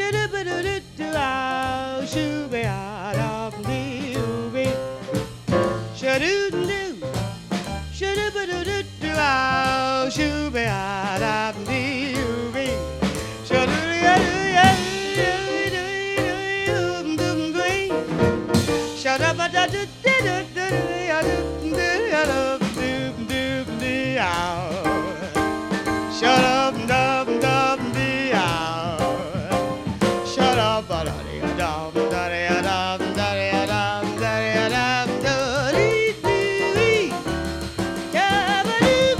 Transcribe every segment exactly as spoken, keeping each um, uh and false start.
Shoo-ba-doo-doo-doo-ow, shoo-ba-ah-dum-dee-oo-bee. Shoo-doo-doo-doo, shoo-doo-ba-doo-doo-doo-ow, shoo-ba-ah-dum-dee-oo-bee. Shoo-doo-doo-doo-doo-doo-doo-doo-doo-doo-doo. Shoo-da-ba-da-doo-doo-doo-doo-doo-doo-doo-doo-doo-ow. Shut up, dum dum dee ow. Shut up, da dee dum da dee dum da dee dum da dee dum da dee dee. Yeah, ba doo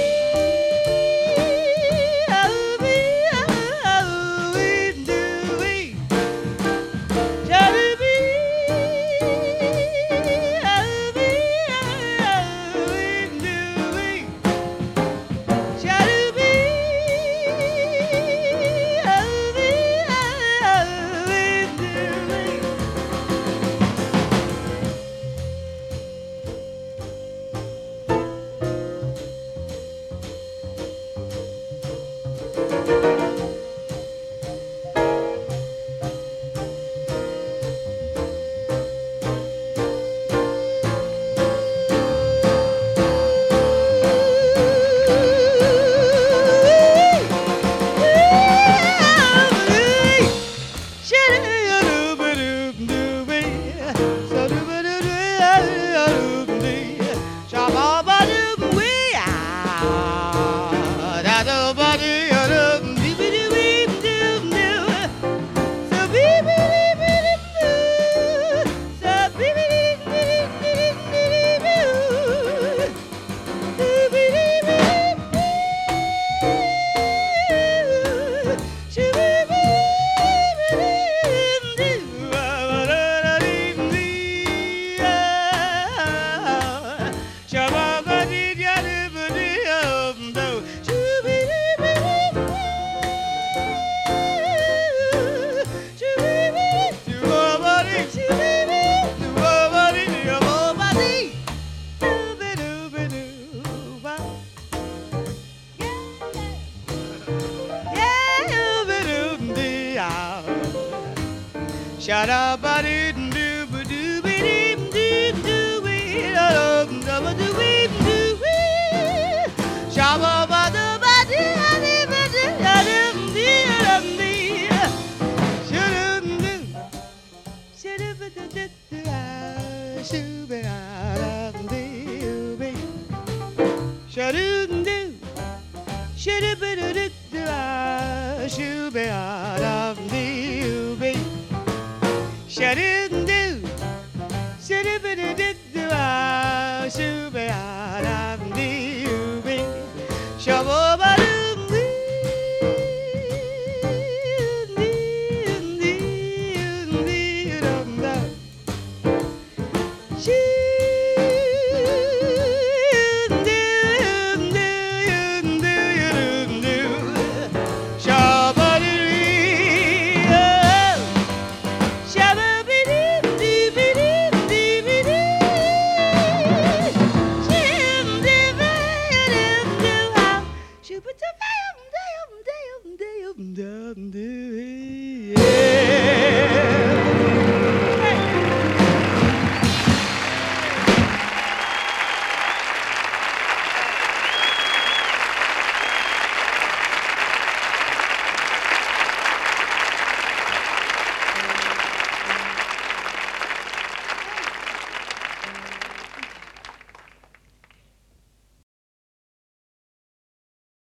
wee, oh wee, oh wee doo wee. Ja doo wee, oh wee, oh wee doo wee. Ja doo wee. Shut up, ba doo doo ba doo ba doo doo doo wee da dum da ba doo wee doo wee. Shabba ba doo ba doo doo ba doo da dum dee dum dee. Shoo doo doo, shoo doo ba doo doo doo ah, shoo ba ah dum dee oo bee. Shoo doo doo, shoo doo ba doo doo doo ah, shoo ba ah dum dee oo bee. Shut it